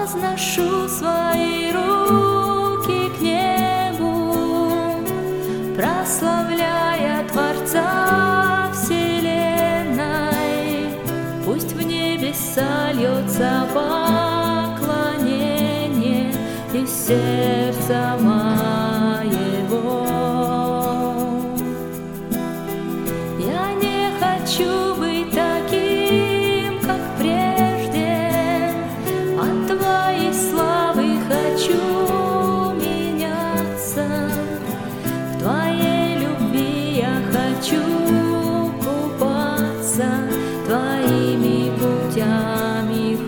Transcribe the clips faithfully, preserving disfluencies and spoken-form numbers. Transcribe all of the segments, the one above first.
Возношу свои руки к небу, прославляя Творца вселенной. Пусть в небеса льется поклонение из сердца моего. Я не хочу быть таким, как прежде, от Твоей славы хочу меняться. В Твоей любви я хочу купаться, Твоими путями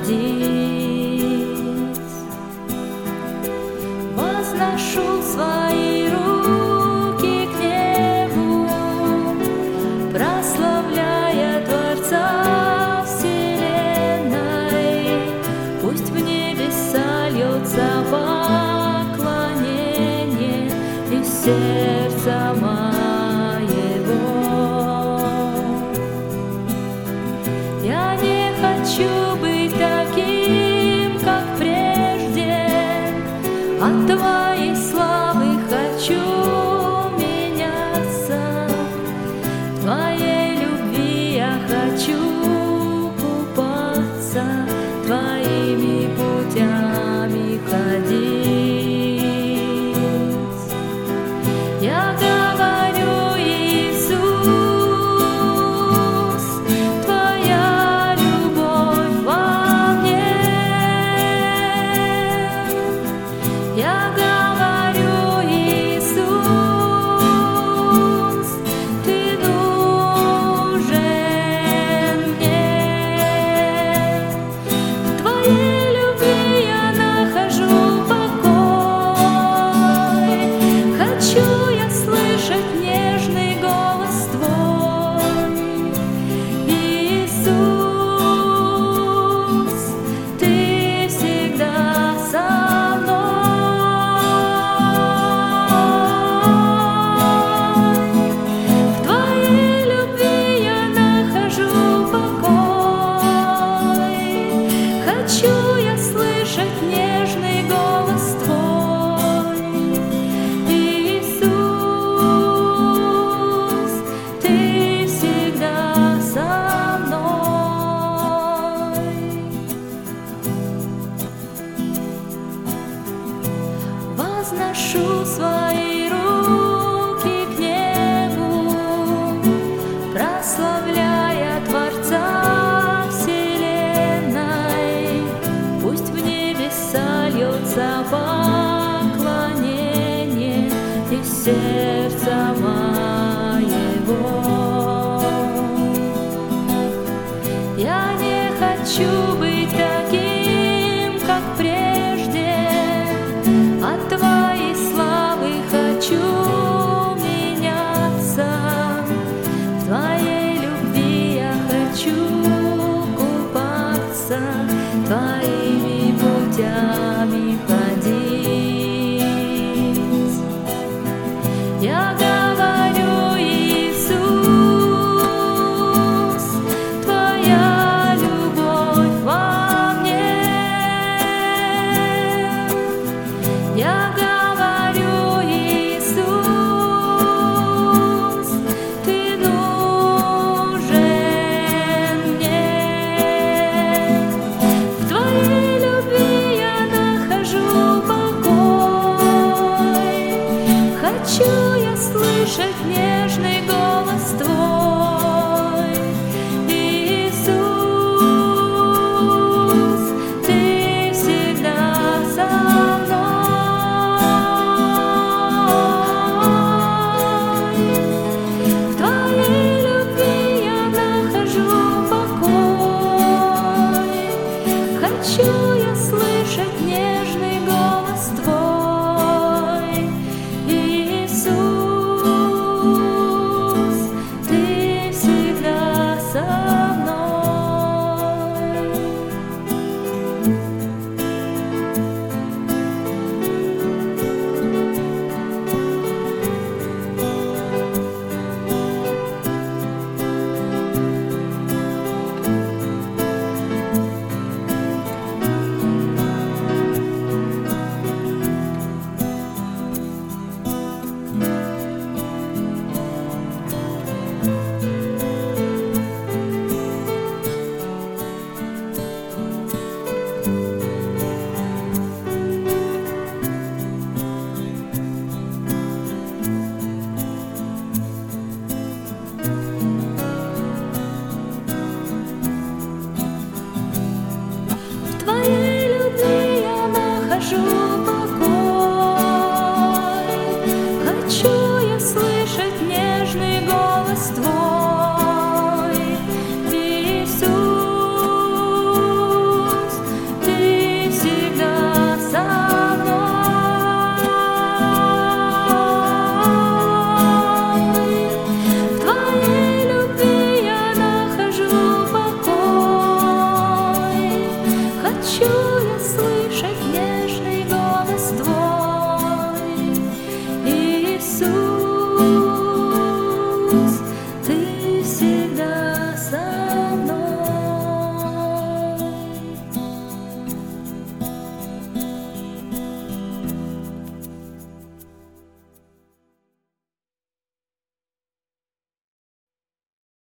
ходить. Возношу свои руки к небу, прославляя Творца вселенной. Пусть в небеса льется поклонение из сердца моего. Я не хочу быть таким, как прежде, от Твоей славы хочу меняться. В Твоей любви я хочу купаться, Твоими путями ходить. Рождество.